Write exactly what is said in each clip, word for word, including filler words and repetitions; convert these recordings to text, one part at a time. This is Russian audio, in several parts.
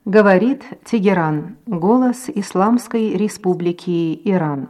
Говорит Тегеран, голос Исламской Республики Иран.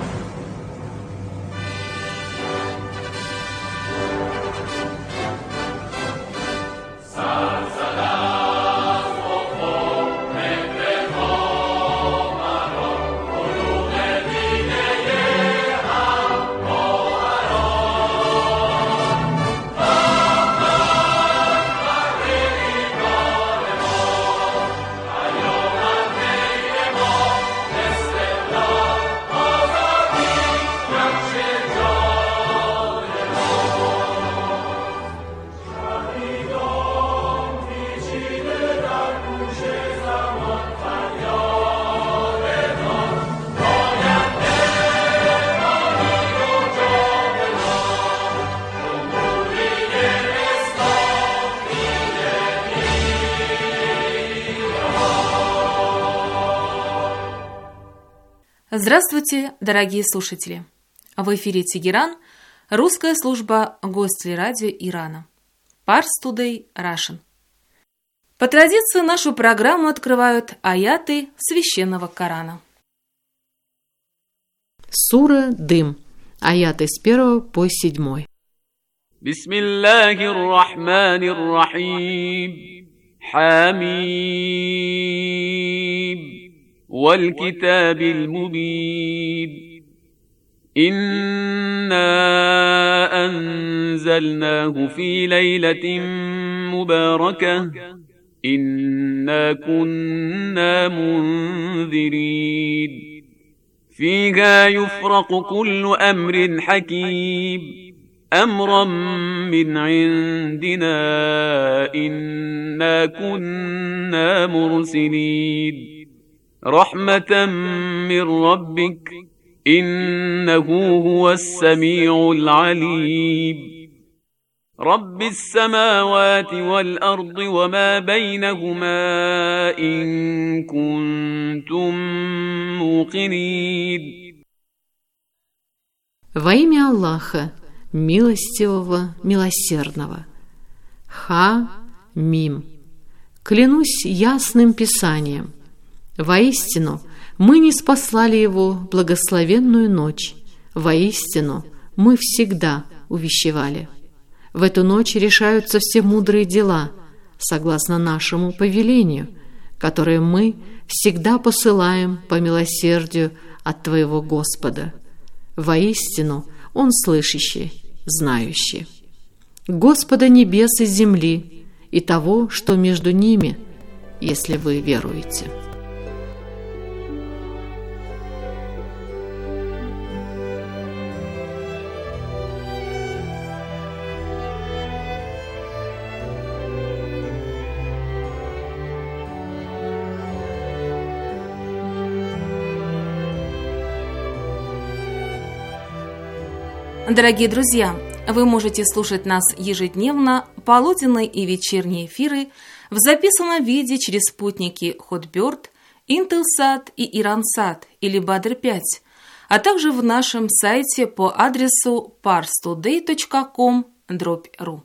Здравствуйте, дорогие слушатели! В эфире Тегеран, русская служба Гостелерадио Ирана. Pars Today Russian. По традиции нашу программу открывают аяты Священного Корана. Сура Дым. Аяты с первого по седьмой. Бисмиллахир рахманир рахим. Хамим. والكتاب المبين إنا أنزلناه في ليلة مباركة إنا كنا منذرين فيها يفرق كل أمر حكيم أمرا من عندنا إنا كنا مرسلين رحمة من ربك إنه هو السميع العليم رب السماوات والأرض وما بينهما إن كنتم موقنين. Во имя Аллаха, милостивого, милосердного. Ха-Мим. Клянусь ясным писанием. Воистину, мы ниспослали его благословенную ночь. Воистину, мы всегда увещевали. В эту ночь решаются все мудрые дела, согласно нашему повелению, которое мы всегда посылаем по милосердию от Твоего Господа. Воистину, Он слышащий, знающий. Господа небес и земли и того, что между ними, если вы веруете. Дорогие друзья, вы можете слушать нас ежедневно, полуденные и вечерние эфиры в записанном виде через спутники Hotbird, Intelsat и Iransat или Badr пять, а также в нашем сайте по адресу pars today точка com дробь ру.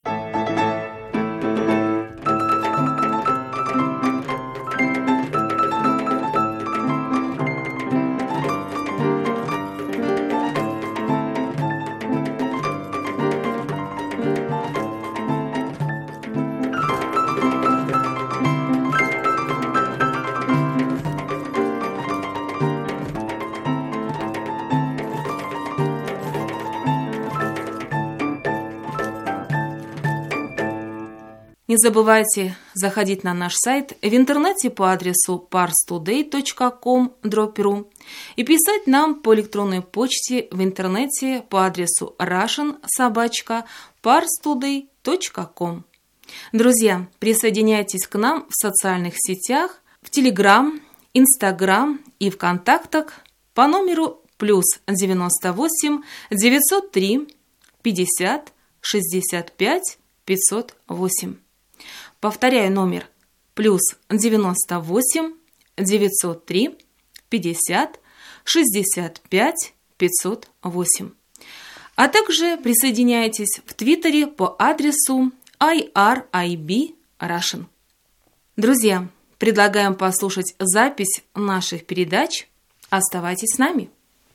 Не забывайте заходить на наш сайт в интернете по адресу pars today точка com дробь ру и писать нам по электронной почте в интернете по адресу russian собака pars today точка com. Друзья, присоединяйтесь к нам в социальных сетях, в Telegram, Instagram и ВКонтактах по номеру плюс девяносто восемь девятьсот три пятьдесят шестьдесят пять пятьсот восемь. Повторяю номер плюс девяносто восемь девятьсот три пятьдесят шестьдесят пять пятьсот восемь. А также присоединяйтесь в Твиттере по адресу ай ар ай би Russian. Друзья, Предлагаем послушать запись наших передач. Оставайтесь с нами.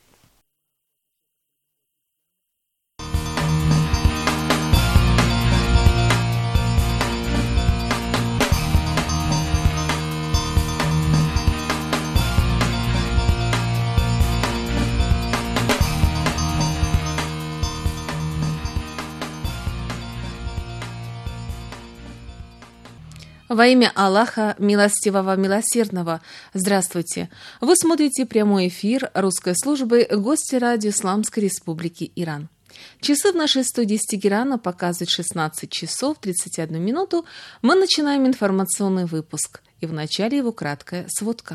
Во имя Аллаха, милостивого, милосердного, здравствуйте! Вы смотрите прямой эфир русской службы «Гости радио Исламской Республики Иран». Часы в нашей студии с Тегерана показывают шестнадцать часов тридцать одну минуту. Мы начинаем информационный выпуск, и в начале его краткая сводка.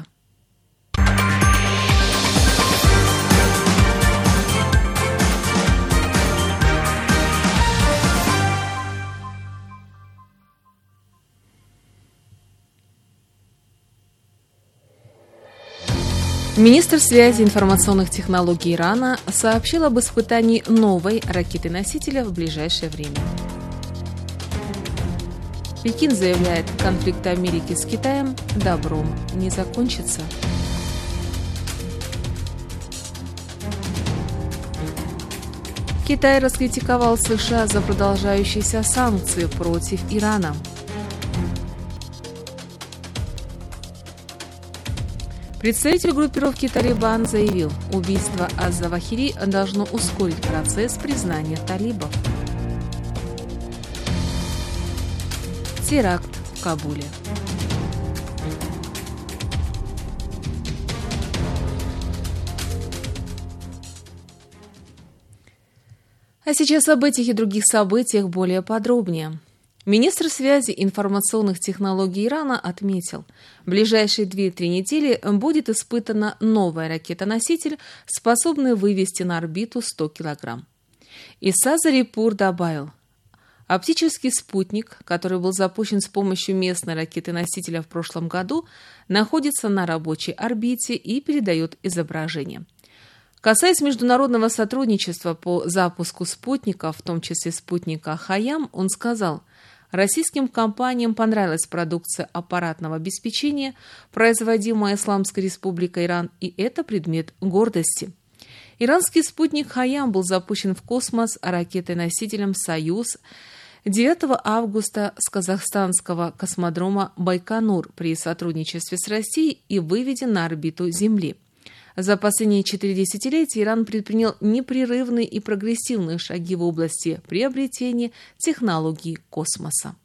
Министр связи и информационных технологий Ирана сообщил об испытании новой ракеты-носителя в ближайшее время. Пекин заявляет, конфликт Америки с Китаем добром не закончится. Китай раскритиковал США за продолжающиеся санкции против Ирана. Представитель группировки «Талибан» заявил, убийство Аз-Завахири должно ускорить процесс признания талибов. Теракт в Кабуле. А сейчас об этих и других событиях более подробнее. Министр связи и информационных технологий Ирана отметил, в ближайшие две-три недели будет испытана новая ракета-носитель, способная вывести на орбиту сто килограмм. Иса Зарипур добавил, оптический спутник, который был запущен с помощью местной ракеты-носителя в прошлом году, находится на рабочей орбите и передает изображение. Касаясь международного сотрудничества по запуску спутников, в том числе спутника «Хаям», он сказал, российским компаниям понравилась продукция аппаратного обеспечения, производимая Исламской Республикой Иран, и это предмет гордости. Иранский спутник «Хаям» был запущен в космос ракетой-носителем «Союз» девятого августа с казахстанского космодрома Байконур при сотрудничестве с Россией и выведен на орбиту Земли. За последние четыре десятилетия Иран предпринял непрерывные и прогрессивные шаги в области приобретения технологий космоса.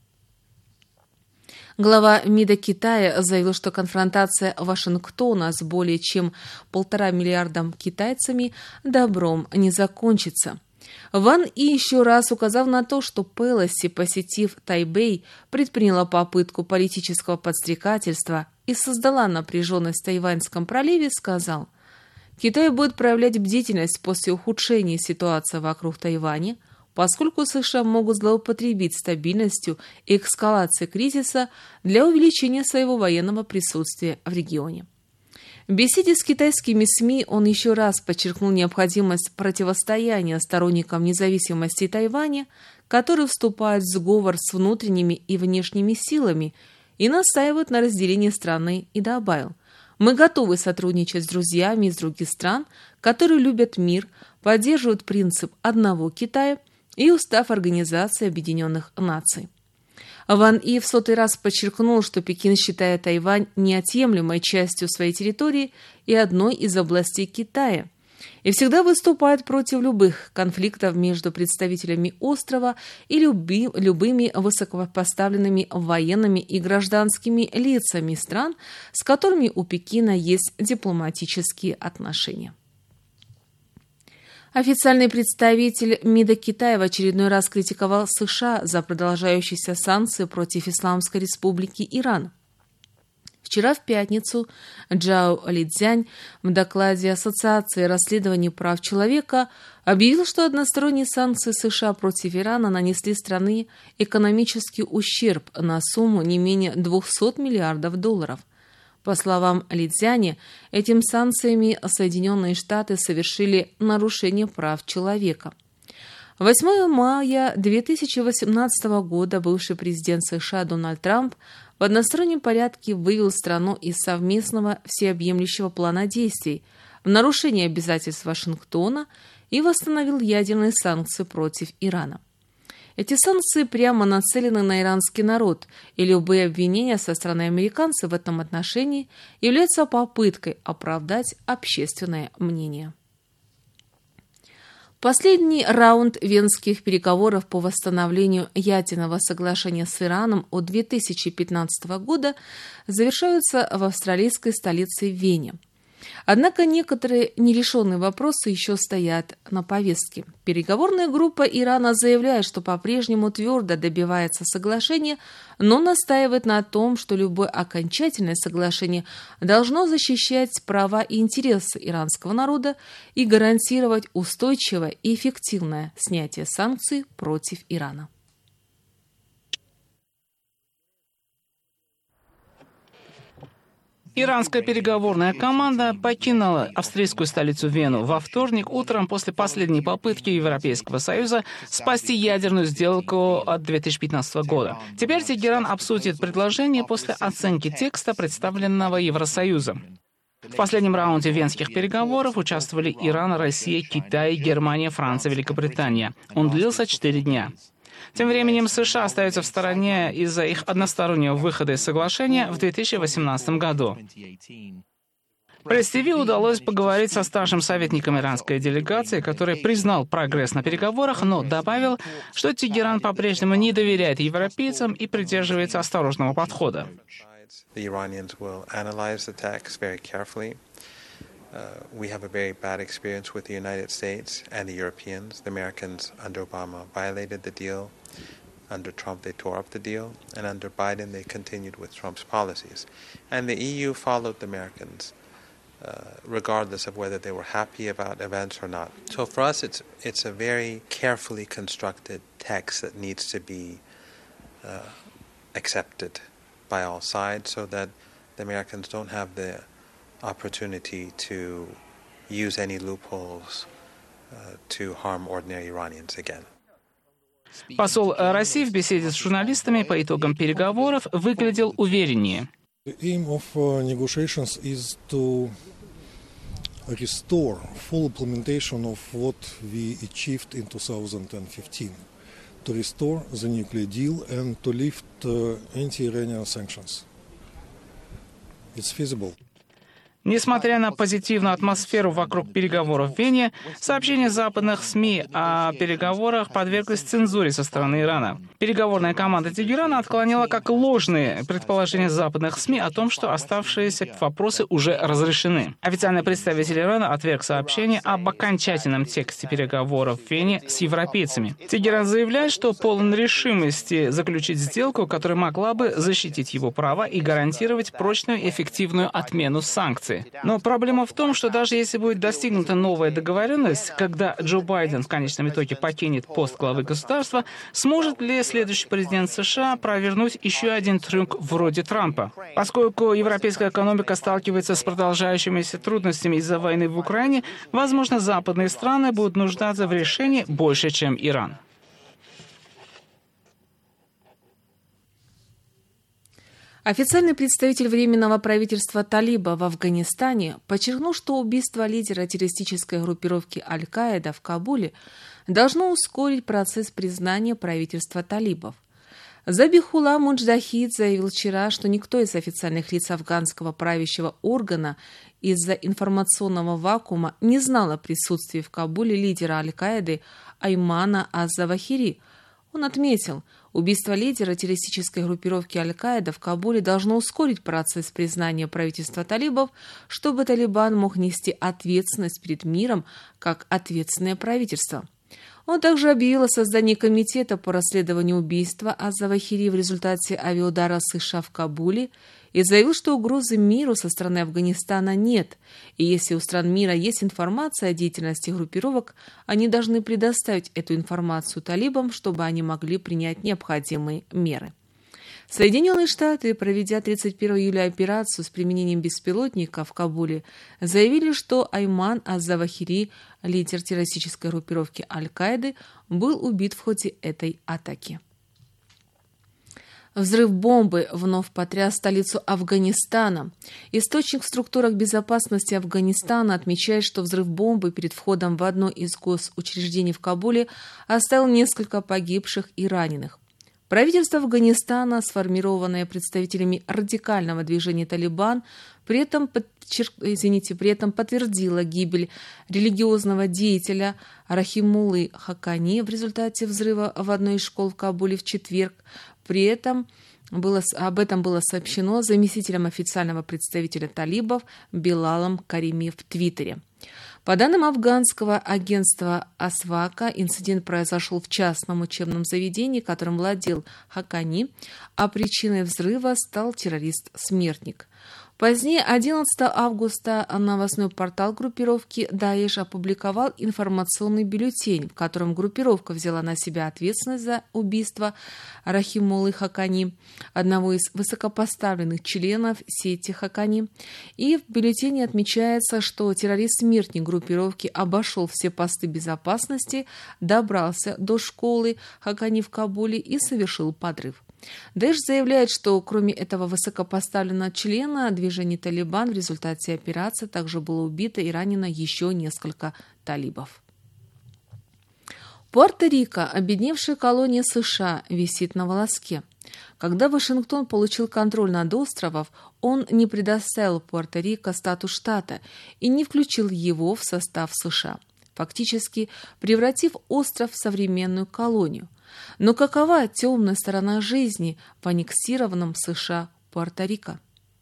Глава МИДа Китая заявил, что конфронтация Вашингтона с более чем полтора миллиардом китайцами добром не закончится. Ван И, еще раз указав на то, что Пелоси, посетив Тайбэй, предприняла попытку политического подстрекательства и создала напряженность в Тайваньском проливе, сказал, Китай будет проявлять бдительность после ухудшения ситуации вокруг Тайваня, поскольку США могут злоупотребить стабильностью и эскалацией кризиса для увеличения своего военного присутствия в регионе. В беседе с китайскими СМИ он еще раз подчеркнул необходимость противостояния сторонникам независимости Тайваня, которые вступают в сговор с внутренними и внешними силами и настаивают на разделении страны, и добавил, мы готовы сотрудничать с друзьями из других стран, которые любят мир, поддерживают принцип одного Китая и устав Организации Объединенных Наций. Ван И в сотый раз подчеркнул, что Пекин считает Тайвань неотъемлемой частью своей территории и одной из областей Китая, и всегда выступает против любых конфликтов между представителями острова и люби, любыми высокопоставленными военными и гражданскими лицами стран, с которыми у Пекина есть дипломатические отношения. Официальный представитель МИДа Китая в очередной раз критиковал США за продолжающиеся санкции против Исламской Республики Иран. Вчера в пятницу Джао Лидзянь в докладе Ассоциации расследований прав человека объявил, что односторонние санкции США против Ирана нанесли стране экономический ущерб на сумму не менее двухсот миллиардов долларов. По словам Лидзяня, этими санкциями Соединенные Штаты совершили нарушение прав человека. восьмого мая две тысячи восемнадцатого года бывший президент США Дональд Трамп в одностороннем порядке вывел страну из совместного всеобъемлющего плана действий в нарушение обязательств Вашингтона и восстановил ядерные санкции против Ирана. Эти санкции прямо нацелены на иранский народ, и любые обвинения со стороны американцев в этом отношении являются попыткой оправдать общественное мнение. Последний раунд венских переговоров по восстановлению ядерного соглашения с Ираном от две тысячи пятнадцатого года завершаются в австралийской столице Вене. Однако некоторые нерешенные вопросы еще стоят на повестке. Переговорная группа Ирана заявляет, что по-прежнему твердо добивается соглашения, но настаивает на том, что любое окончательное соглашение должно защищать права и интересы иранского народа и гарантировать устойчивое и эффективное снятие санкций против Ирана. Иранская переговорная команда покинула австрийскую столицу Вену во вторник утром после последней попытки Европейского Союза спасти ядерную сделку от две тысячи пятнадцатого года. Теперь Тегеран обсудит предложение после оценки текста, представленного Евросоюзом. В последнем раунде венских переговоров участвовали Иран, Россия, Китай, Германия, Франция, Великобритания. Он длился четыре дня. Тем временем США остаются в стороне из-за их одностороннего выхода из соглашения в две тысячи восемнадцатом году. Пресс-ТВ удалось поговорить со старшим советником иранской делегации, который признал прогресс на переговорах, но добавил, что Тегеран по-прежнему не доверяет европейцам и придерживается осторожного подхода. Uh, we have a very bad experience with the United States and the Europeans. The Americans under Obama violated the deal. Under Trump, they tore up the deal. And under Biden, they continued with Trump's policies. And the E U followed the Americans, uh, regardless of whether they were happy about events or not. So for us, it's, it's a very carefully constructed text that needs to be uh, accepted by all sides so that the Americans don't have the opportunity to use any loopholes uh, to harm ordinary Iranians again. Посол России в беседе с журналистами по итогам переговоров выглядел увереннее. The aim of uh, negotiations is to restore full implementation of what we achieved in two thousand fifteen, to restore the nuclear deal and to lift uh, anti-Iranian sanctions. It's feasible. Несмотря на позитивную атмосферу вокруг переговоров в Вене, сообщения западных СМИ о переговорах подверглись цензуре со стороны Ирана. Переговорная команда Тегерана отклонила как ложные предположения западных СМИ о том, что оставшиеся вопросы уже разрешены. Официальный представитель Ирана отверг сообщение об окончательном тексте переговоров в Вене с европейцами. Тегеран заявляет, что полон решимости заключить сделку, которая могла бы защитить его права и гарантировать прочную и эффективную отмену санкций. Но проблема в том, что даже если будет достигнута новая договоренность, когда Джо Байден в конечном итоге покинет пост главы государства, сможет ли следующий президент США провернуть еще один трюк вроде Трампа? Поскольку европейская экономика сталкивается с продолжающимися трудностями из-за войны в Украине, возможно, западные страны будут нуждаться в решении больше, чем Иран. Официальный представитель Временного правительства Талиба в Афганистане подчеркнул, что убийство лидера террористической группировки Аль-Каида в Кабуле должно ускорить процесс признания правительства талибов. Забихулла Муджахид заявил вчера, что никто из официальных лиц афганского правящего органа из-за информационного вакуума не знал о присутствии в Кабуле лидера Аль-Каиды Аймана аз-Завахири. Он отметил, убийство лидера террористической группировки Аль-Каида в Кабуле должно ускорить процесс признания правительства талибов, чтобы Талибан мог нести ответственность перед миром как ответственное правительство. Он также объявил о создании комитета по расследованию убийства аз-Завахири в результате авиаудара США в Кабуле и заявил, что угрозы миру со стороны Афганистана нет, и если у стран мира есть информация о деятельности группировок, они должны предоставить эту информацию талибам, чтобы они могли принять необходимые меры. Соединенные Штаты, проведя тридцать первого июля операцию с применением беспилотников в Кабуле, заявили, что Айман аз-Завахири, лидер террористической группировки Аль-Каиды, был убит в ходе этой атаки. Взрыв бомбы вновь потряс столицу Афганистана. Источник в структурах безопасности Афганистана отмечает, что взрыв бомбы перед входом в одно из госучреждений в Кабуле оставил несколько погибших и раненых. Правительство Афганистана, сформированное представителями радикального движения «Талибан», при этом, подчерк... извините, при этом подтвердило гибель религиозного деятеля Рахимуллы Хакани в результате взрыва в одной из школ в Кабуле в четверг. При этом было, об этом было сообщено заместителем официального представителя талибов Билалом Карими в Твиттере. По данным афганского агентства Асвака, инцидент произошел в частном учебном заведении, которым владел Хакани, а причиной взрыва стал террорист-смертник. Позднее, одиннадцатого августа, новостной портал группировки «Даиш» опубликовал информационный бюллетень, в котором группировка взяла на себя ответственность за убийство Рахимуллы Хакани, одного из высокопоставленных членов сети Хакани. И в бюллетене отмечается, что террорист-смертник группировки обошел все посты безопасности, добрался до школы Хакани в Кабуле и совершил подрыв. Даиш заявляет, что кроме этого высокопоставленного члена движения «Талибан» в результате операции также было убито и ранено еще несколько талибов. Пуэрто-Рико, обедневшая колония США, висит на волоске. Когда Вашингтон получил контроль над островом, он не предоставил Пуэрто-Рико статус штата и не включил его в состав США, фактически превратив остров в современную колонию. Но какова темная сторона жизни в аннексированном США Пуэрто-Рико?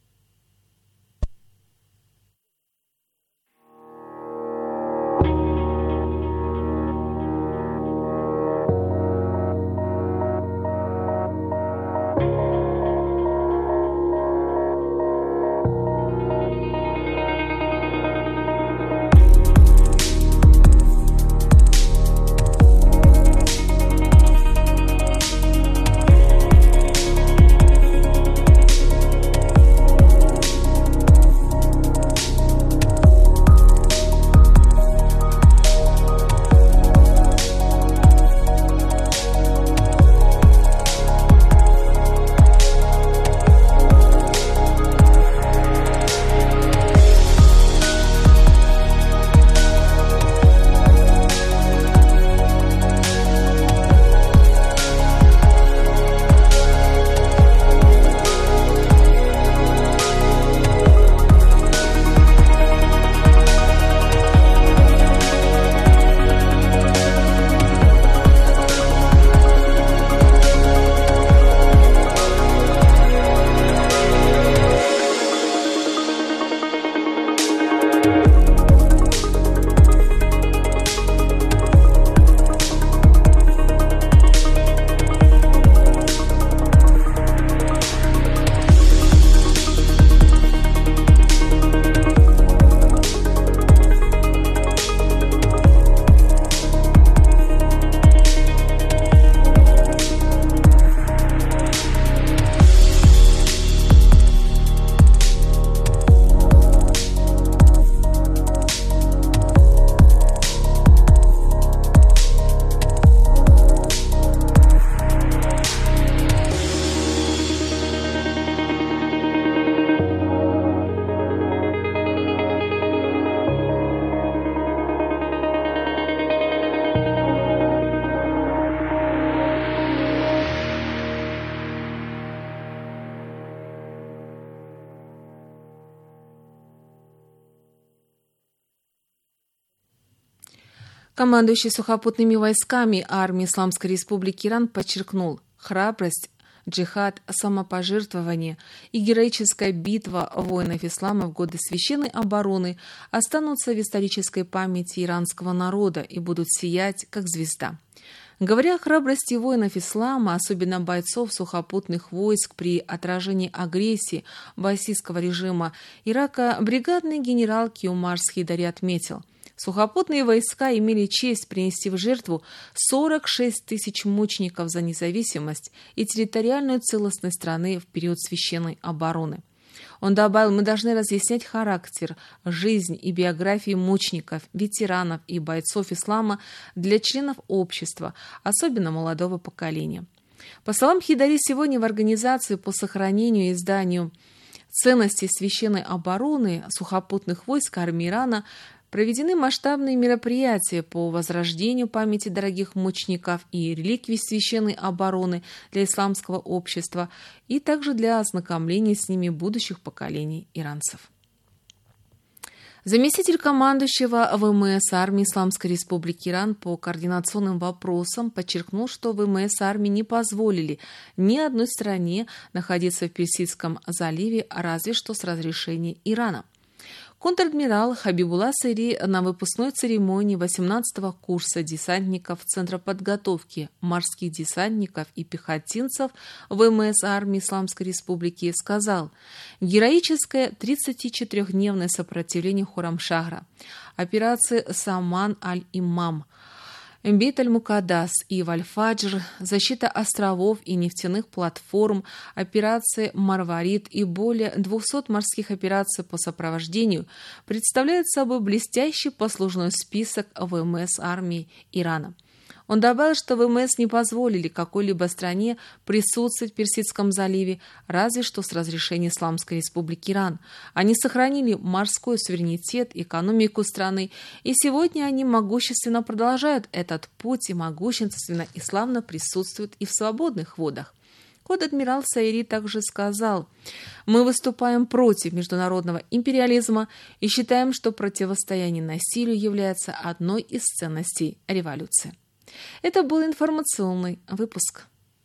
Командующий сухопутными войсками армии Исламской Республики Иран подчеркнул: храбрость, джихад, самопожертвование и героическая битва воинов ислама в годы священной обороны останутся в исторической памяти иранского народа и будут сиять, как звезда. Говоря о храбрости воинов ислама, особенно бойцов сухопутных войск при отражении агрессии баасистского режима Ирака, бригадный генерал Киумар Схидари отметил: сухопутные войска имели честь принести в жертву сорок шесть тысяч мучеников за независимость и территориальную целостность страны в период священной обороны. Он добавил: мы должны разъяснять характер, жизнь и биографии мучеников, ветеранов и бойцов ислама для членов общества, особенно молодого поколения. По словам Хидари, сегодня в Организации по сохранению и изданию ценностей священной обороны сухопутных войск армии Ирана проведены масштабные мероприятия по возрождению памяти дорогих мучеников и реликвий священной обороны для исламского общества и также для ознакомления с ними будущих поколений иранцев. Заместитель командующего ВМС армии Исламской Республики Иран по координационным вопросам подчеркнул, что ВМС армии не позволили ни одной стране находиться в Персидском заливе, разве что с разрешения Ирана. Контр-адмирал Хабибулла Сайри на выпускной церемонии восемнадцатого курса десантников Центра подготовки морских десантников и пехотинцев ВМС армии Исламской Республики сказал: «Героическое тридцатичетырёхдневное сопротивление Хурамшахра, операции Саман аль-Имам, Бейт аль-Мукаддас и Валь-Фаджр, защита островов и нефтяных платформ, операции Марварид и более двухсот морских операций по сопровождению представляют собой блестящий послужной список ВМС армии Ирана». Он добавил, что ВМС не позволили какой-либо стране присутствовать в Персидском заливе, разве что с разрешения Исламской Республики Иран. Они сохранили морской суверенитет, экономику страны, и сегодня они могущественно продолжают этот путь и могущественно и славно присутствуют и в свободных водах. Контр-адмирал Сайри также сказал: «Мы выступаем против международного империализма и считаем, что противостояние насилию является одной из ценностей революции». Это был информационный выпуск.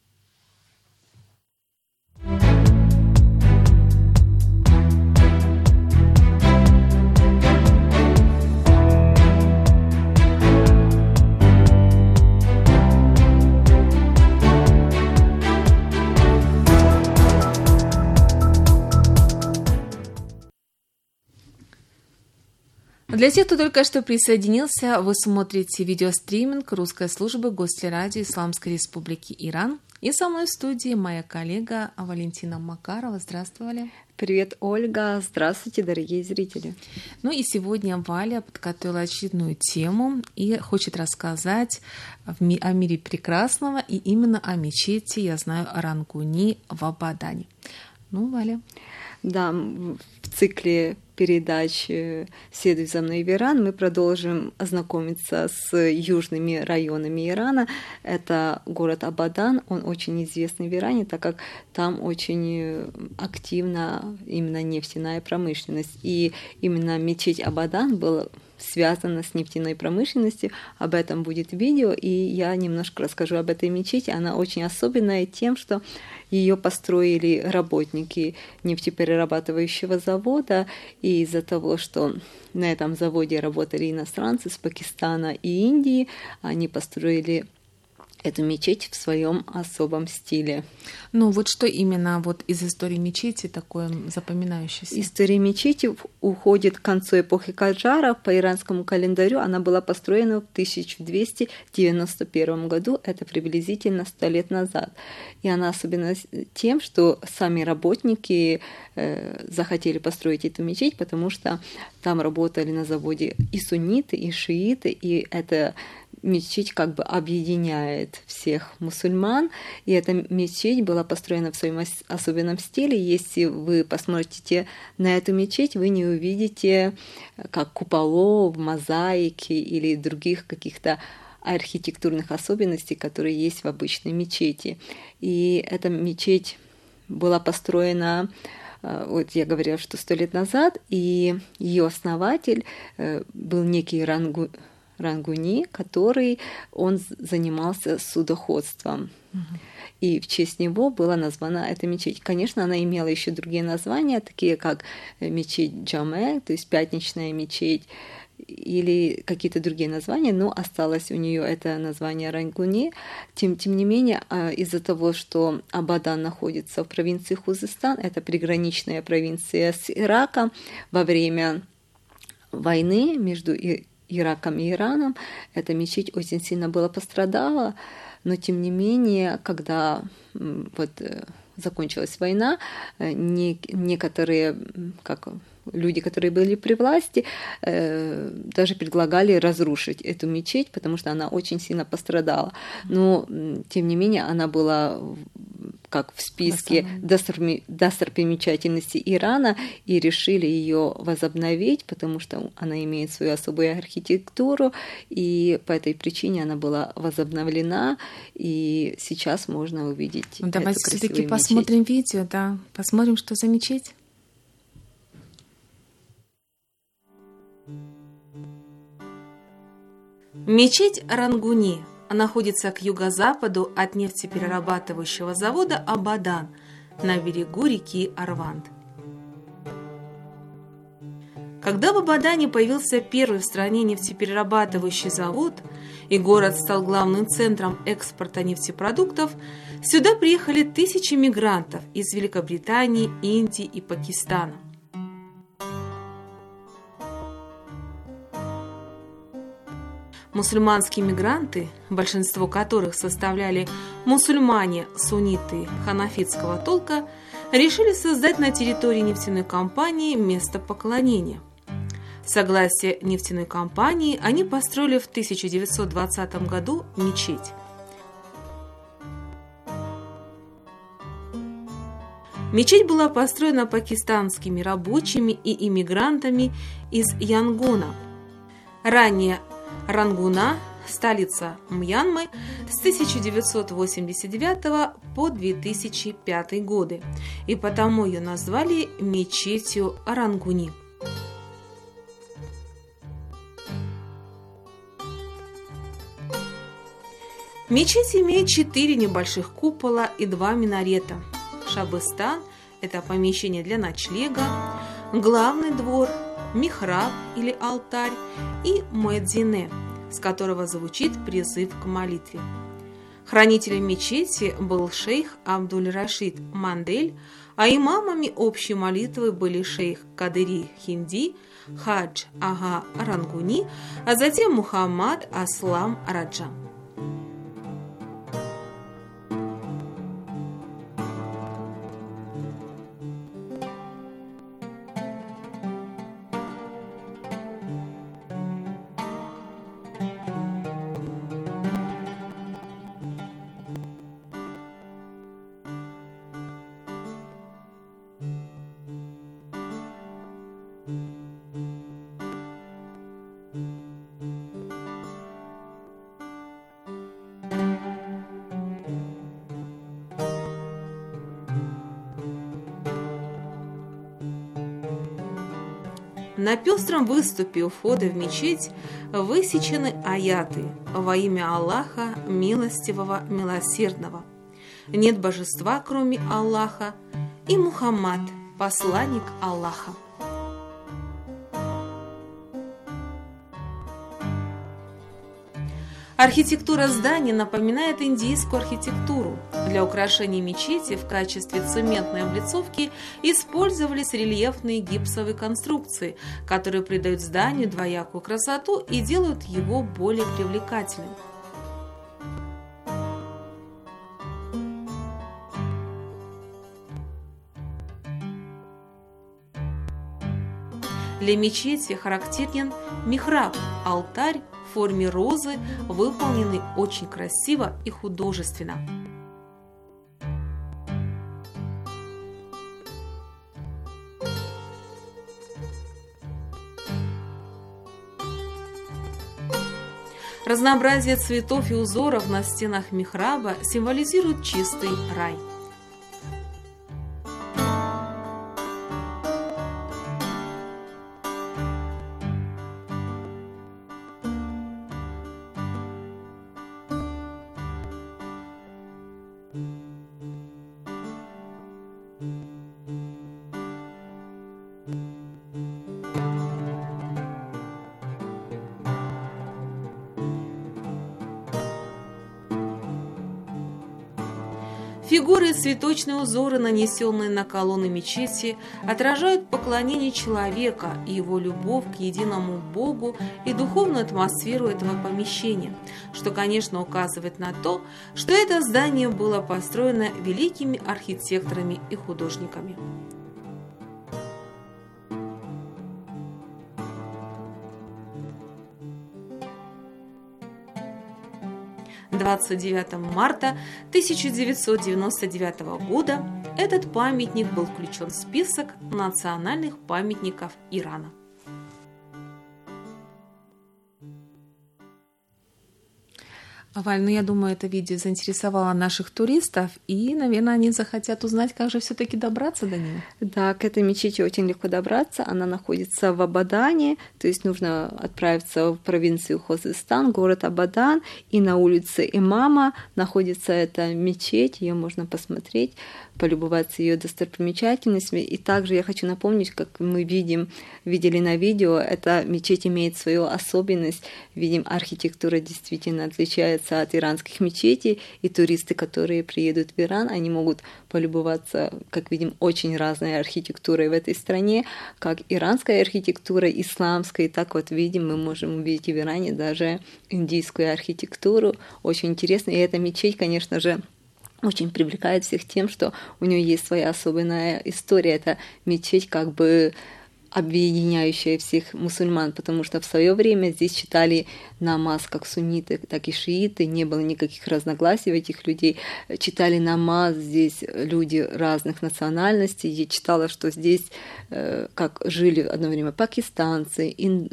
Для тех, кто только что присоединился, вы смотрите видеостриминг русской службы Гостелерадио Исламской Республики Иран. И со мной в студии моя коллега Валентина Макарова. Здравствуй, Валя. Привет, Ольга. Здравствуйте, дорогие зрители. Ну и сегодня Валя подготовила очередную тему и хочет рассказать о мире прекрасного и именно о мечети, я знаю, Рангуни в Абадане. Ну, Валя. Да, в цикле передач «Следуй за мной в Иран» мы продолжим ознакомиться с южными районами Ирана. Это город Абадан, он очень известный в Иране, так как там очень активна именно нефтяная промышленность. И именно мечеть Абадан была связана с нефтяной промышленностью. Об этом будет видео, и я немножко расскажу об этой мечети. Она очень особенная тем, что ее построили работники нефтеперерабатывающего завода, и из-за того, что на этом заводе работали иностранцы с Пакистана и Индии, они построили эту мечеть в своем особом стиле. Ну вот что именно вот из истории мечети такое запоминающееся? История мечети уходит к концу эпохи Каджара. По иранскому календарю она была построена в тысяча двести девяносто первом году, это приблизительно сто лет назад. И она особенна тем, что сами работники э, захотели построить эту мечеть, потому что там работали на заводе и сунниты, и шииты, и это мечеть как бы объединяет всех мусульман, и эта мечеть была построена в своем особенном стиле. Если вы посмотрите на эту мечеть, вы не увидите как куполов, мозаики или других каких-то архитектурных особенностей, которые есть в обычной мечети. И эта мечеть была построена, вот я говорила, что сто лет назад, и ее основатель был некий Рангу Рангуни, который он занимался судоходством. Uh-huh. И в честь него была названа эта мечеть. Конечно, она имела еще другие названия, такие как мечеть Джаме, то есть пятничная мечеть, или какие-то другие названия, но осталось у нее это название Рангуни. Тем, тем не менее, из-за того, что Абадан находится в провинции Хузестан, это приграничная провинция с Ираком, во время войны между Ираком и Ираном эта мечеть очень сильно была пострадала, но тем не менее, когда вот закончилась война, не, некоторые как люди, которые были при власти, даже предлагали разрушить эту мечеть, потому что она очень сильно пострадала. Но, тем не менее, она была как в списке достопримечательностей Ирана, и решили ее возобновить, потому что она имеет свою особую архитектуру, и по этой причине она была возобновлена, и сейчас можно увидеть ну, эту давайте красивую все-таки мечеть. Посмотрим видео, да, посмотрим, что за мечеть. Мечеть Рангуни находится к юго-западу от нефтеперерабатывающего завода Абадан на берегу реки Арванд. Когда в Абадане появился первый в стране нефтеперерабатывающий завод и город стал главным центром экспорта нефтепродуктов, сюда приехали тысячи мигрантов из Великобритании, Индии и Пакистана. Мусульманские мигранты, большинство которых составляли мусульмане-сунниты ханафитского толка, решили создать на территории нефтяной компании место поклонения. Согласно нефтяной компании, они построили в тысяча девятьсот двадцатом году мечеть. Мечеть была построена пакистанскими рабочими и иммигрантами из Янгона. Ранее Рангуна, столица Мьянмы, с тысяча девятьсот восемьдесят девятого по две тысячи пятый годы, и потому ее назвали мечетью Рангуни. Мечеть имеет четыре небольших купола и два минарета. Шабыстан – это помещение для ночлега, главный двор, михраб или алтарь и муэдзине, с которого звучит призыв к молитве. Хранителем мечети был шейх Абдуль-Рашид Мандель, а имамами общей молитвы были шейх Кадыри Хинди, хадж Ага Рангуни, а затем Мухаммад Аслам Раджа. На пестром выступе у входа в мечеть высечены аяты «Во имя Аллаха, милостивого, милосердного», «Нет божества, кроме Аллаха» и «Мухаммад, посланник Аллаха». Архитектура здания напоминает индийскую архитектуру. Для украшения мечети в качестве цементной облицовки использовались рельефные гипсовые конструкции, которые придают зданию двоякую красоту и делают его более привлекательным. Для мечети характерен михраб – алтарь в форме розы, выполненный очень красиво и художественно. Разнообразие цветов и узоров на стенах михраба символизирует чистый рай. Фигуры и цветочные узоры, нанесенные на колонны мечети, отражают поклонение человека и его любовь к единому Богу и духовную атмосферу этого помещения, что, конечно, указывает на то, что это здание было построено великими архитекторами и художниками. двадцать девятого марта тысяча девятьсот девяносто девятого года этот памятник был включен в список национальных памятников Ирана. Валь, ну я думаю, это видео заинтересовало наших туристов, и, наверное, они захотят узнать, как же все-таки добраться до нее. Да, к этой мечети очень легко добраться. Она находится в Абадане, то есть нужно отправиться в провинцию Хозестан, город Абадан, и на улице Имама находится эта мечеть, ее можно посмотреть, полюбоваться ее достопримечательностями. И также я хочу напомнить, как мы видим, видели на видео, эта мечеть имеет свою особенность. Видим, архитектура действительно отличается от иранских мечетей, и туристы, которые приедут в Иран, они могут полюбоваться, как видим, очень разной архитектурой в этой стране, как иранская архитектура, исламская, и так вот видим, мы можем увидеть в Иране даже индийскую архитектуру, очень интересно, и эта мечеть, конечно же, очень привлекает всех тем, что у нее есть своя особенная история, это мечеть как бы объединяющая всех мусульман, потому что в свое время здесь читали намаз как сунниты, так и шииты, не было никаких разногласий у этих людей. Читали намаз здесь люди разных национальностей. Я читала, что здесь как жили одно время пакистанцы,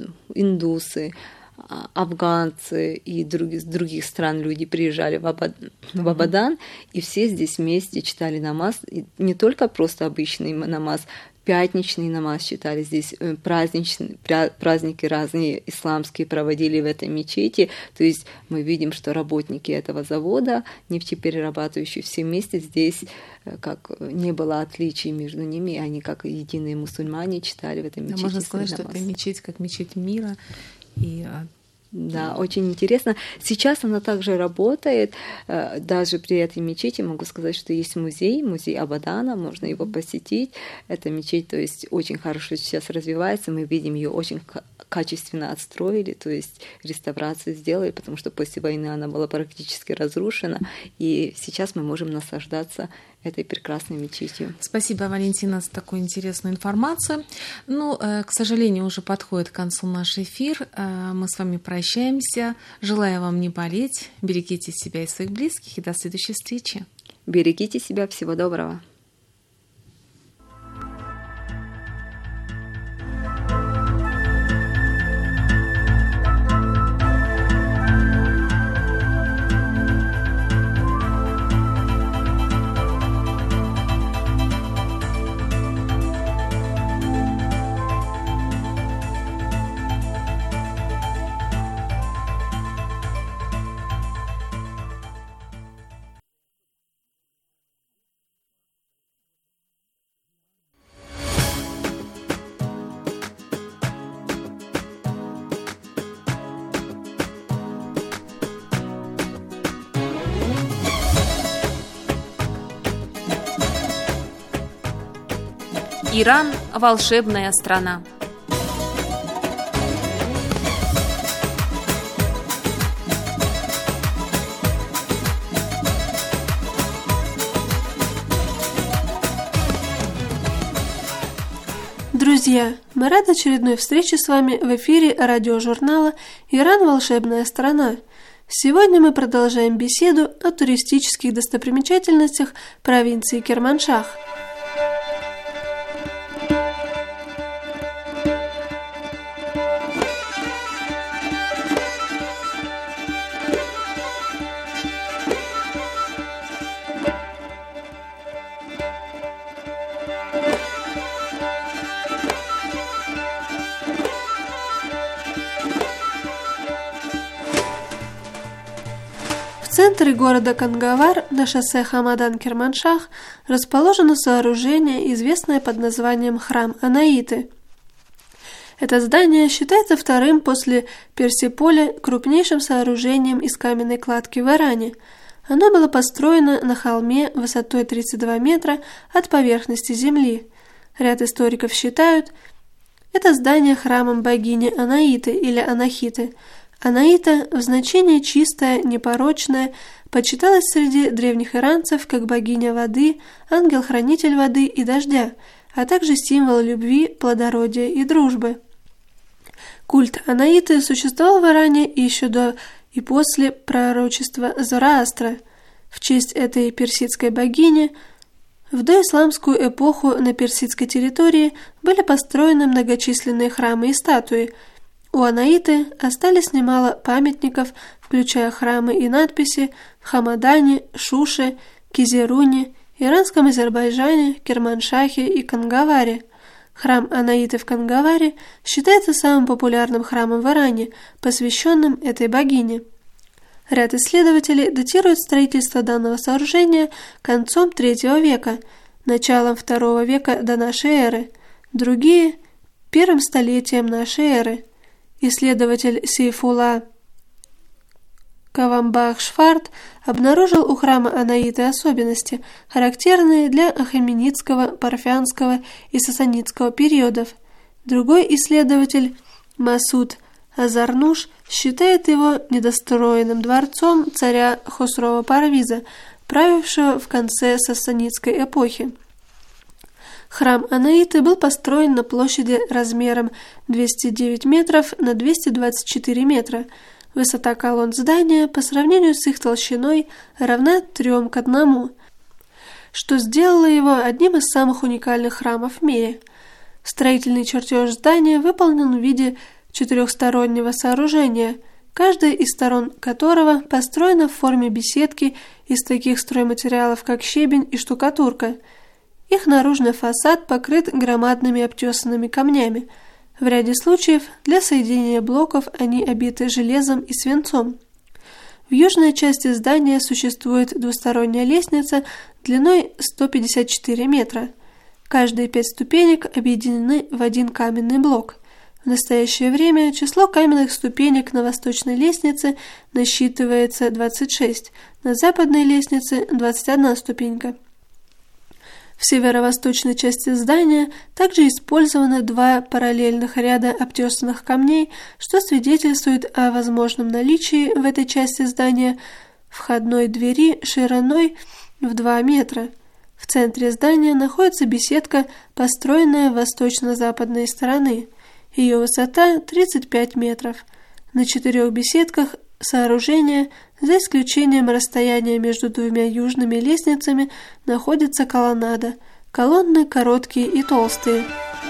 индусы, афганцы и с других стран люди приезжали в, Абад... в Абадан, и все здесь вместе читали намаз, и не только просто обычный намаз, пятничный намаз читали здесь, праздничные, праздники разные исламские проводили в этой мечети, то есть мы видим, что работники этого завода, нефтеперерабатывающие, все вместе здесь, как не было отличий между ними, они как единые мусульмане читали в этой мечети. Да, можно сказать, что это мечеть как мечеть мира. И Да, очень интересно. Сейчас она также работает. Даже при этой мечети могу сказать, что есть музей, музей Абадана, можно его посетить. Эта мечеть, то есть, очень хорошо сейчас развивается. Мы видим, ее очень качественно отстроили, то есть реставрацию сделали, потому что после войны она была практически разрушена. И сейчас мы можем наслаждаться этой прекрасной мечетью. Спасибо, Валентина, за такую интересную информацию. Ну, к сожалению, уже подходит к концу наш эфир. Мы с вами прощаемся. Желаю вам не болеть. Берегите себя и своих близких. И до следующей встречи. Берегите себя. Всего доброго. Иран – волшебная страна. Друзья, мы рады очередной встрече с вами в эфире радиожурнала «Иран. Волшебная страна». Сегодня мы продолжаем беседу о туристических достопримечательностях провинции Керманшах. В центре города Кангавар на шоссе Хамадан-Керманшах расположено сооружение, известное под названием Храм Анаиты. Это здание считается вторым после Персиполя крупнейшим сооружением из каменной кладки в Иране. Оно было построено на холме высотой тридцать два метра от поверхности земли. Ряд историков считают это здание храмом богини Анаиты или Анахиты. Анаита в значении «чистая», «непорочная» почиталась среди древних иранцев как богиня воды, ангел-хранитель воды и дождя, а также символ любви, плодородия и дружбы. Культ Анаиты существовал в Иране еще до и после пророчества Зороастра. В честь этой персидской богини в доисламскую эпоху на персидской территории были построены многочисленные храмы и статуи. У Анаиты остались немало памятников, включая храмы и надписи в Хамадане, Шуше, Кизеруне, Иранском Азербайджане, Керманшахе и Кангаваре. Храм Анаиты в Кангаваре считается самым популярным храмом в Иране, посвященным этой богине. Ряд исследователей датирует строительство данного сооружения концом третьего века, началом второго века до нашей эры, другие – первым столетием нашей эры. Исследователь Сейфулла Кавамбах-Шфарт обнаружил у храма Анаиты особенности, характерные для ахеменидского, парфянского и сасанидского периодов. Другой исследователь Масуд Азарнуш считает его недостроенным дворцом царя Хосрова Парвиза, правившего в конце сасанидской эпохи. Храм Анаиты был построен на площади размером двести девять метров на двести двадцать четыре метра. Высота колонн здания по сравнению с их толщиной равна трем к одному, что сделало его одним из самых уникальных храмов в мире. Строительный чертеж здания выполнен в виде четырехстороннего сооружения, каждая из сторон которого построена в форме беседки из таких стройматериалов, как щебень и штукатурка. Их наружный фасад покрыт громадными обтесанными камнями. В ряде случаев для соединения блоков они обиты железом и свинцом. В южной части здания существует двусторонняя лестница длиной сто пятьдесят четыре метра. Каждые пять ступенек объединены в один каменный блок. В настоящее время число каменных ступенек на восточной лестнице насчитывается двадцать шесть, на западной лестнице двадцать одна ступенька. В северо-восточной части здания также использованы два параллельных ряда обтесанных камней, что свидетельствует о возможном наличии в этой части здания входной двери шириной в два метра. В центре здания находится беседка, построенная с восточно-западной стороны. Ее высота тридцать пять метров. На четырех беседках сооружения, за исключением расстояния между двумя южными лестницами, находится колоннада. Колонны короткие и толстые.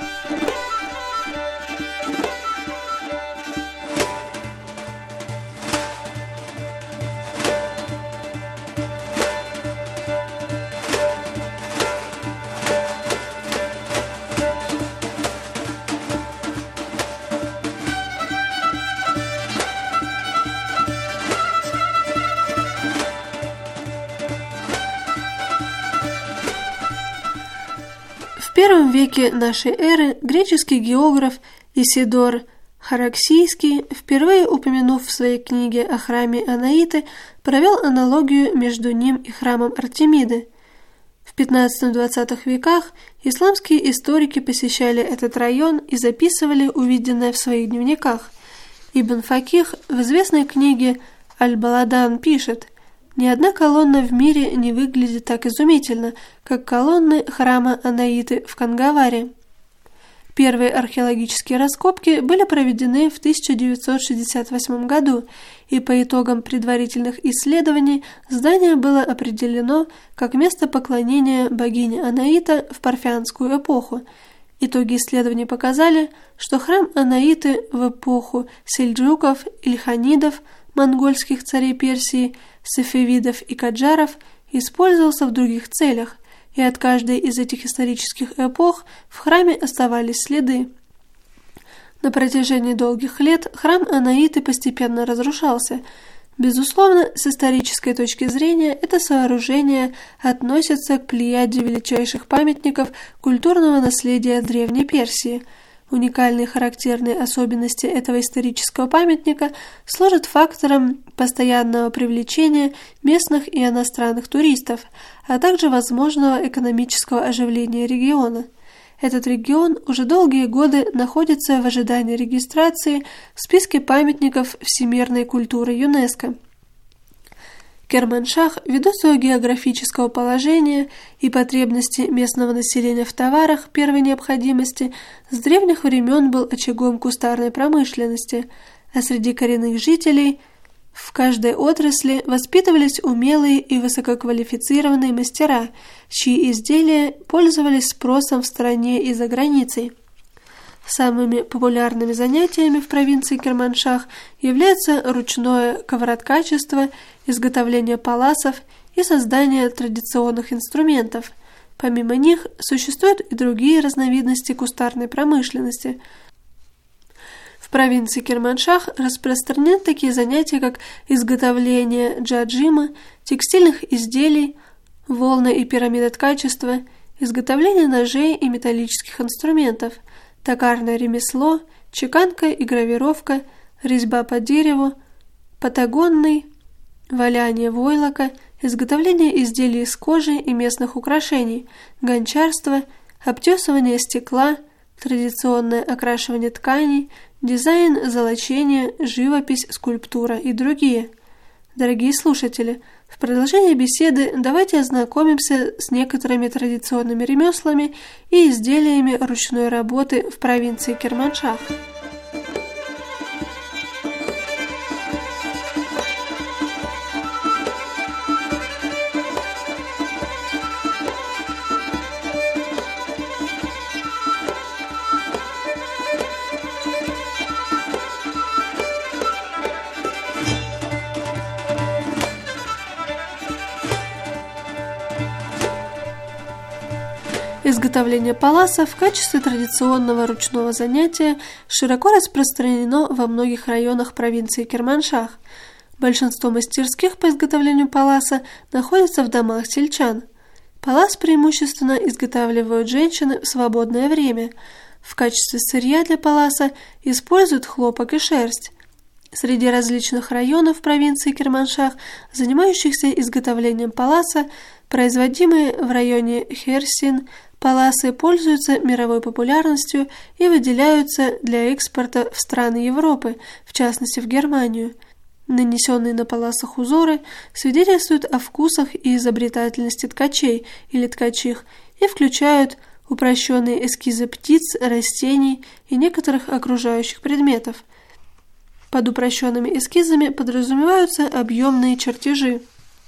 В первом веке нашей эры греческий географ Исидор Хараксийский, впервые упомянув в своей книге о храме Анаиты, провел аналогию между ним и храмом Артемиды. В пятнадцатом-двадцатом веках исламские историки посещали этот район и записывали увиденное в своих дневниках. Ибн Факих в известной книге Аль-Баладан пишет: «Ни одна колонна в мире не выглядит так изумительно, как колонны храма Анаиты в Кангаваре». Первые археологические раскопки были проведены в тысяча девятьсот шестьдесят восьмом году, и по итогам предварительных исследований здание было определено как место поклонения богине Анаита в парфянскую эпоху. Итоги исследований показали, что храм Анаиты в эпоху сельджуков, ильханидов, монгольских царей Персии, сафевидов и каджаров использовался в других целях, и от каждой из этих исторических эпох в храме оставались следы. На протяжении долгих лет храм Анаиты постепенно разрушался. Безусловно, с исторической точки зрения это сооружение относится к плеяде величайших памятников культурного наследия Древней Персии. Уникальные характерные особенности этого исторического памятника служат фактором постоянного привлечения местных и иностранных туристов, а также возможного экономического оживления региона. Этот регион уже долгие годы находится в ожидании регистрации в списке памятников всемирной культуры ЮНЕСКО. Керманшах, ввиду своего географического положения и потребностей местного населения в товарах первой необходимости, с древних времен был очагом кустарной промышленности, а среди коренных жителей В каждой отрасли воспитывались умелые и высококвалифицированные мастера, чьи изделия пользовались спросом в стране и за границей. Самыми популярными занятиями в провинции Керманшах являются ручное ковроткачество, изготовление паласов и создание традиционных инструментов. Помимо них существуют и другие разновидности кустарной промышленности. В провинции Керманшах распространены такие занятия, как изготовление джаджима, текстильных изделий, волна- и пирамидоткачество, изготовление ножей и металлических инструментов, токарное ремесло, чеканка и гравировка, резьба по дереву, патагонный, валяние войлока, изготовление изделий из кожи и местных украшений, гончарство, обтесывание стекла, традиционное окрашивание тканей, дизайн, золочение, живопись, скульптура и другие. Дорогие слушатели, в продолжение беседы давайте ознакомимся с некоторыми традиционными ремеслами и изделиями ручной работы в провинции Керманшах. Изготовление паласа в качестве традиционного ручного занятия широко распространено во многих районах провинции Керманшах. Большинство мастерских по изготовлению паласа находятся в домах сельчан. Палас преимущественно изготавливают женщины в свободное время. В качестве сырья для паласа используют хлопок и шерсть. Среди различных районов провинции Керманшах, занимающихся изготовлением паласа, производимые в районе Херсин, паласы пользуются мировой популярностью и выделяются для экспорта в страны Европы, в частности в Германию. Нанесенные на паласах узоры свидетельствуют о вкусах и изобретательности ткачей или ткачих и включают упрощенные эскизы птиц, растений и некоторых окружающих предметов. Под упрощенными эскизами подразумеваются объемные чертежи.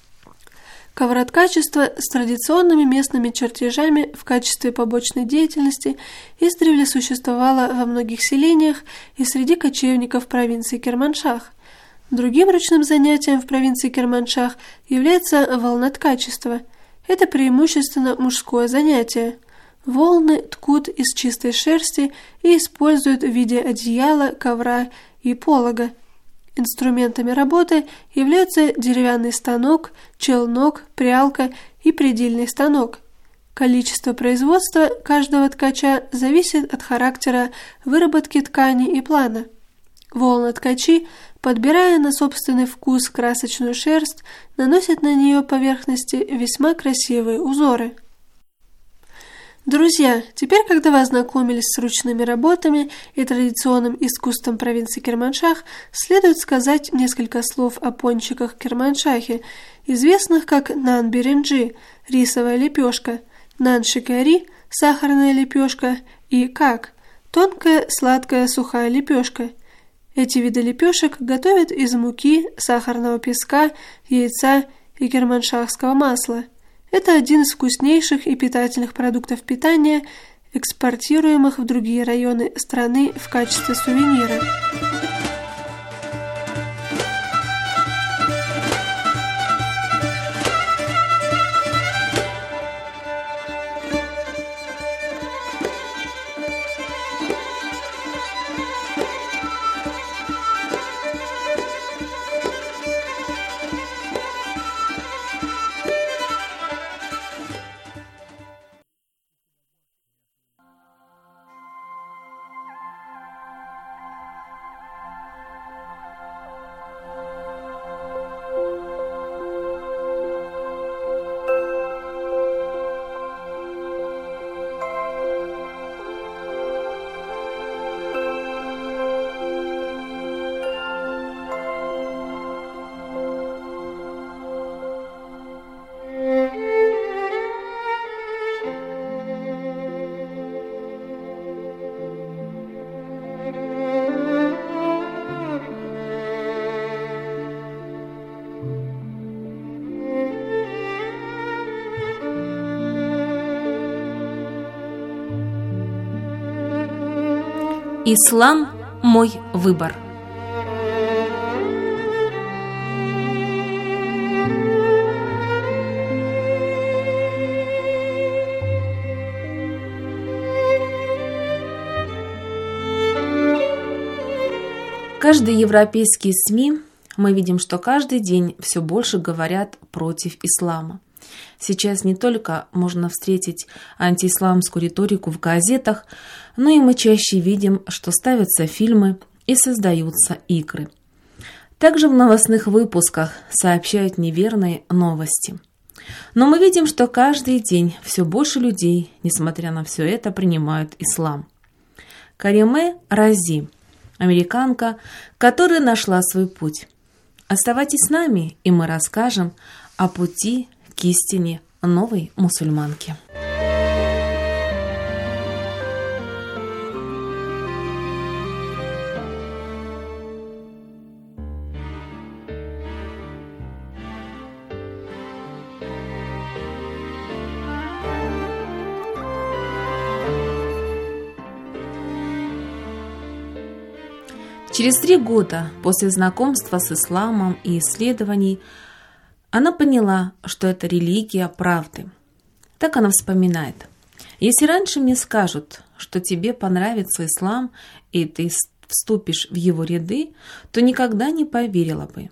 Ковроткачество с традиционными местными чертежами в качестве побочной деятельности издревле существовало во многих селениях и среди кочевников провинции Керманшах. Другим ручным занятием в провинции Керманшах является волноткачество. Это преимущественно мужское занятие. Волны ткут из чистой шерсти и используют в виде одеяла, ковра и полога. Инструментами работы являются деревянный станок, челнок, прялка и предельный станок. Количество производства каждого ткача зависит от характера выработки ткани и плана. Волноткачи, подбирая на собственный вкус красочную шерсть, наносят на нее поверхности весьма красивые узоры. Друзья, теперь, когда вы ознакомились с ручными работами и традиционным искусством провинции Керманшах, следует сказать несколько слов о пончиках Керманшахе, известных как нан-беренджи – рисовая лепешка, нан-шикари – сахарная лепешка и как – тонкая сладкая сухая лепешка. Эти виды лепешек готовят из муки, сахарного песка, яйца и керманшахского масла. Это один из вкуснейших и питательных продуктов питания, экспортируемых в другие районы страны в качестве сувенира. Ислам – мой выбор. Каждые европейские СМИ мы видим, что каждый день все больше говорят против ислама. Сейчас не только можно встретить антиисламскую риторику в газетах, но и мы чаще видим, что ставятся фильмы и создаются игры. Также в новостных выпусках сообщают неверные новости. Но мы видим, что каждый день все больше людей, несмотря на все это, принимают ислам. Кариме Рази, американка, которая нашла свой путь. Оставайтесь с нами, и мы расскажем о пути к истине новой мусульманки. Через три года после знакомства с исламом и исследований она поняла, что это религия правды. Так она вспоминает. Если раньше мне скажут, что тебе понравится ислам, и ты вступишь в его ряды, то никогда не поверила бы.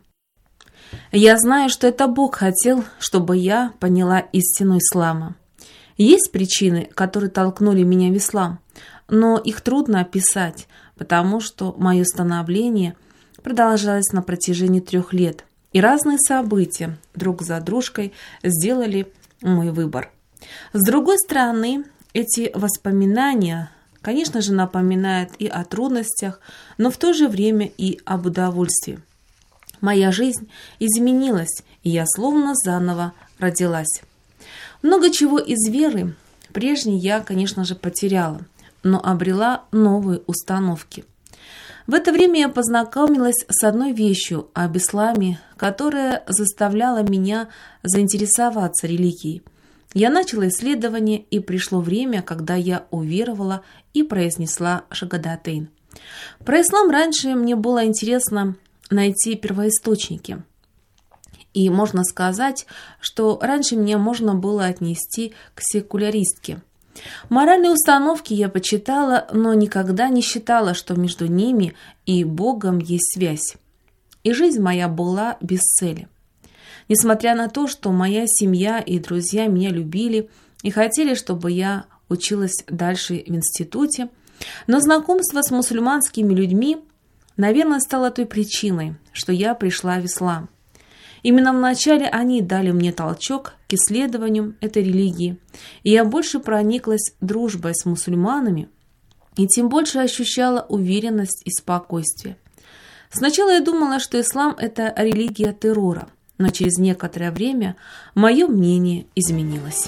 Я знаю, что это Бог хотел, чтобы я поняла истину ислама. Есть причины, которые толкнули меня в ислам, но их трудно описать, потому что мое становление продолжалось на протяжении трех лет, и разные события друг за дружкой сделали мой выбор. С другой стороны, эти воспоминания, конечно же, напоминают и о трудностях, но в то же время и об удовольствии. Моя жизнь изменилась, и я словно заново родилась. Много чего из веры прежней я, конечно же, потеряла, но обрела новые установки. В это время я познакомилась с одной вещью об исламе, которая заставляла меня заинтересоваться религией. Я начала исследование, и пришло время, когда я уверовала и произнесла шагадатейн. Про ислам раньше мне было интересно найти первоисточники. И можно сказать, что раньше меня можно было отнести к секуляристке. Моральные установки я почитала, но никогда не считала, что между ними и Богом есть связь. И жизнь моя была без цели. Несмотря на то, что моя семья и друзья меня любили и хотели, чтобы я училась дальше в институте, но знакомство с мусульманскими людьми, наверное, стало той причиной, что я пришла в ислам. Именно вначале они дали мне толчок к исследованию этой религии, и я больше прониклась дружбой с мусульманами и тем больше ощущала уверенность и спокойствие. Сначала я думала, что ислам – это религия террора, но через некоторое время мое мнение изменилось.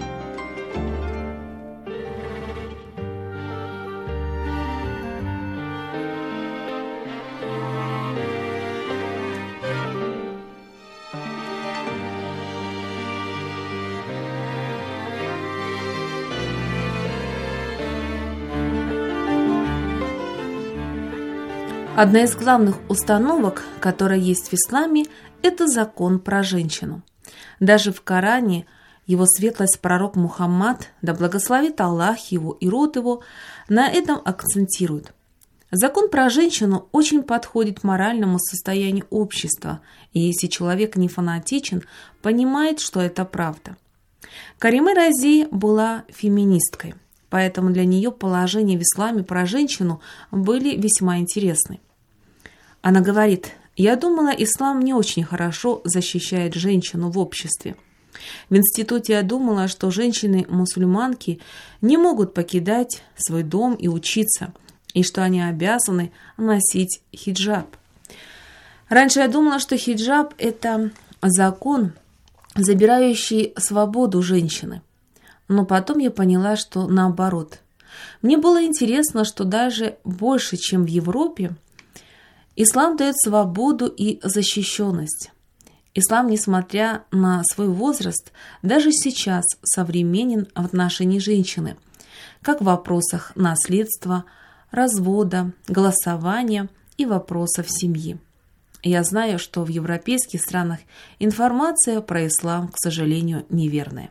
Одна из главных установок, которая есть в исламе, это закон про женщину. Даже в Коране его светлость пророк Мухаммад, да благословит Аллах его и род его, на этом акцентирует. Закон про женщину очень подходит моральному состоянию общества, и если человек не фанатичен, понимает, что это правда. Кариме Рази была феминисткой, поэтому для нее положения в исламе про женщину были весьма интересны. Она говорит: «Я думала, ислам не очень хорошо защищает женщину в обществе. В институте я думала, что женщины-мусульманки не могут покидать свой дом и учиться, и что они обязаны носить хиджаб. Раньше я думала, что хиджаб – это закон, забирающий свободу женщины. Но потом я поняла, что наоборот. Мне было интересно, что даже больше, чем в Европе, ислам дает свободу и защищенность. Ислам, несмотря на свой возраст, даже сейчас современен в отношении женщины, как в вопросах наследства, развода, голосования и вопросов семьи. Я знаю, что в европейских странах информация про ислам, к сожалению, неверная.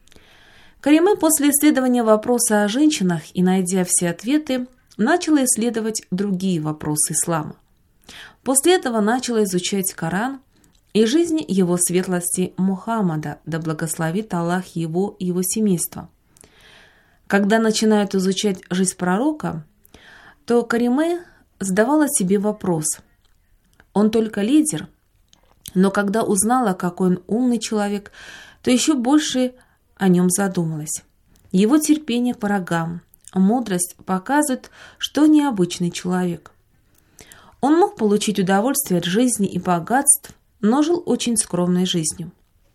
Кариме после исследования вопроса о женщинах и найдя все ответы, начала исследовать другие вопросы ислама. После этого начала изучать Коран и жизнь его светлости Мухаммада, да благословит Аллах его и его семейство. Когда начинают изучать жизнь пророка, то Кариме задавала себе вопрос. Он только лидер, но когда узнала, какой он умный человек, то еще больше о нем задумалась. Его терпение к врагам, мудрость показывают, что необычный человек. Он мог получить удовольствие от жизни и богатств, но жил очень скромной жизнью.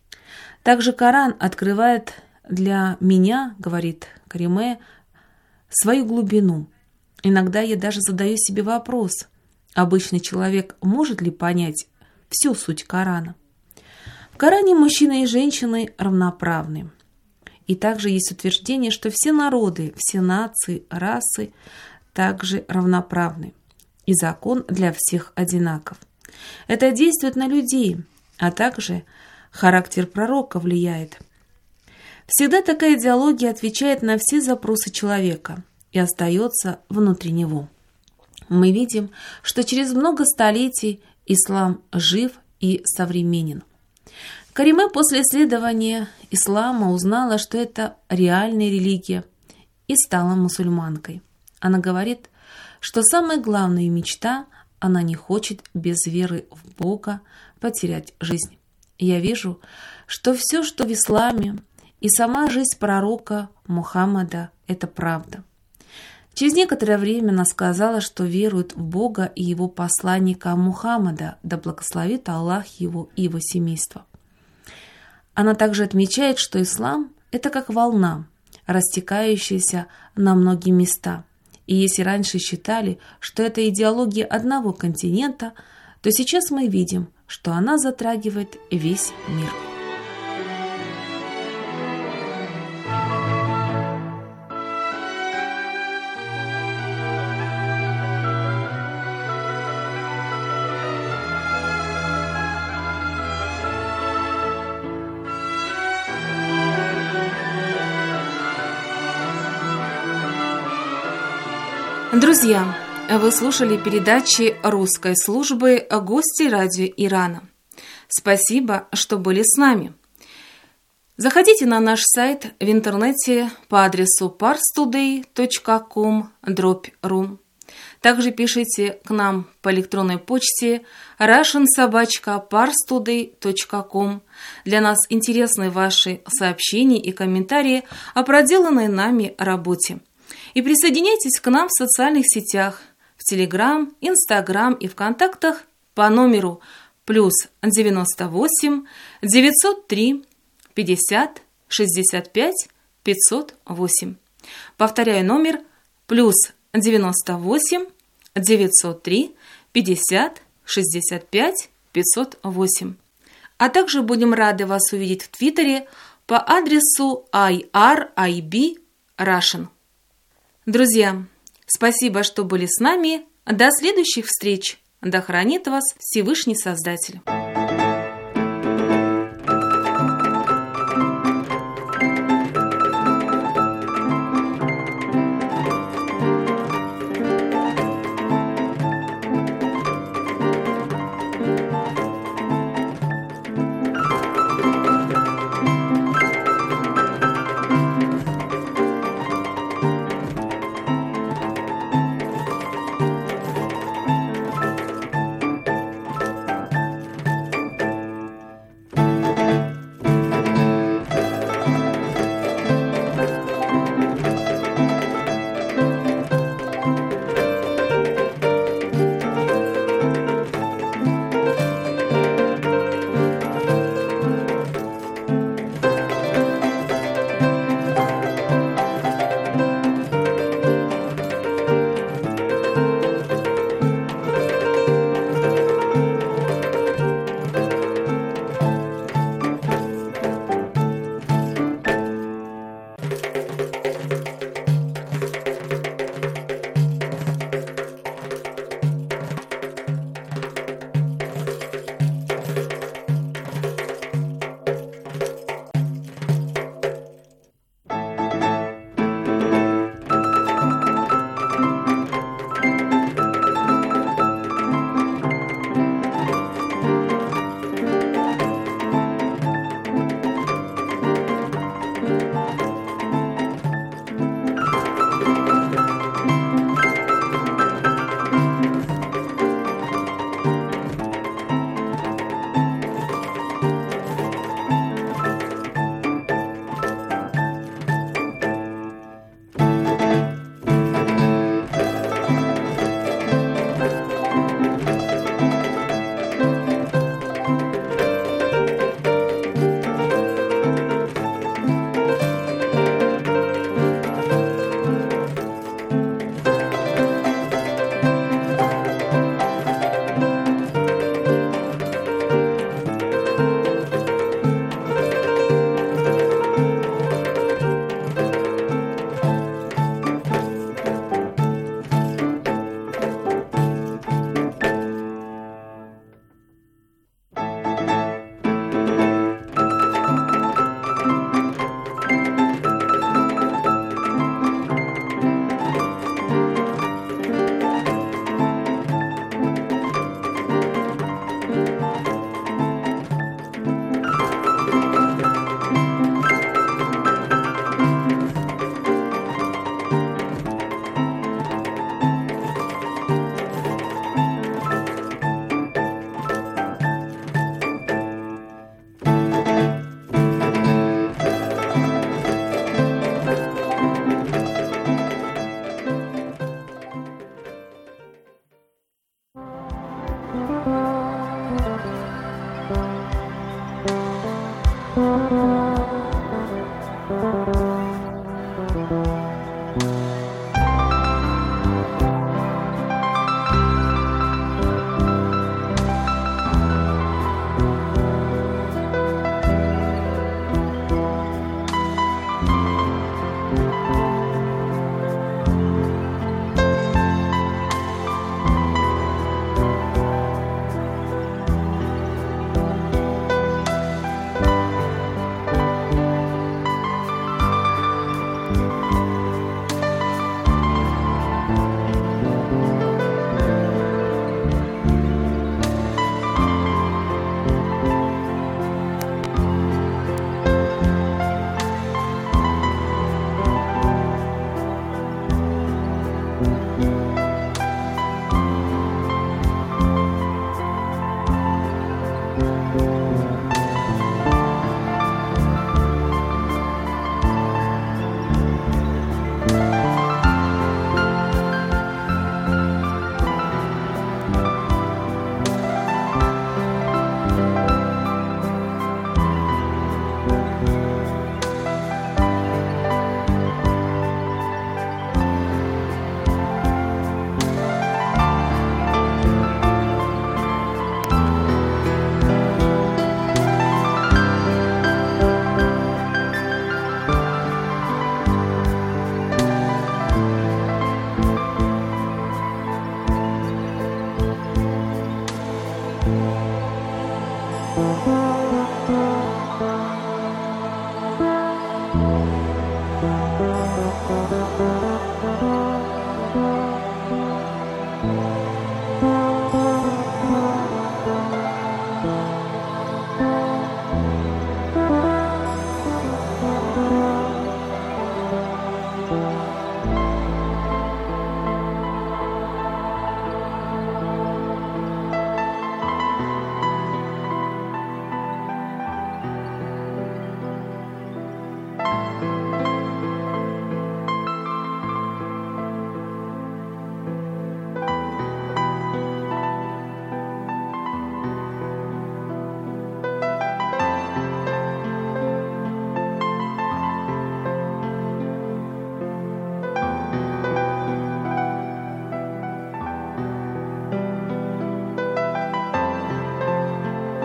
Также Коран открывает для меня, говорит Кариме, свою глубину. Иногда я даже задаю себе вопрос, обычный человек может ли понять всю суть Корана? В Коране мужчины и женщины равноправны. И также есть утверждение, что все народы, все нации, расы также равноправны. И закон для всех одинаков. Это действует на людей, а также характер пророка влияет. Всегда такая идеология отвечает на все запросы человека и остается внутри него. Мы видим, что через много столетий ислам жив и современен. Кариме после исследования ислама узнала, что это реальная религия, и стала мусульманкой. Она говорит, что самая главная мечта – она не хочет без веры в Бога потерять жизнь. Я вижу, что все, что в исламе, и сама жизнь пророка Мухаммада – это правда. Через некоторое время она сказала, что верует в Бога и его посланника Мухаммада, да благословит Аллах его и его семейство. Она также отмечает, что ислам – это как волна, растекающаяся на многие места. И если раньше считали, что это идеология одного континента, то сейчас мы видим, что она затрагивает весь мир. Друзья, вы слушали передачи русской службы «Гости радио Ирана». Спасибо, что были с нами. Заходите на наш сайт в интернете по адресу парстудей точка ком дробь ру. Также пишите к нам по электронной почте russian собака parstoday точка ком. Для нас интересны ваши сообщения и комментарии о проделанной нами работе. И присоединяйтесь к нам в социальных сетях, в Телеграм, Инстаграм и ВКонтактах по номеру плюс девяносто восемь девятьсот три пятьдесят шестьдесят пять пятьсот восемь. Повторяю номер плюс девяносто восемь девятьсот три пятьдесят шестьдесят пять пятьсот восемь. А также будем рады вас увидеть в Твиттере по адресу ай ар ай би Russian. Друзья, спасибо, что были с нами. До следующих встреч. Да хранит вас Всевышний Создатель. Thank you.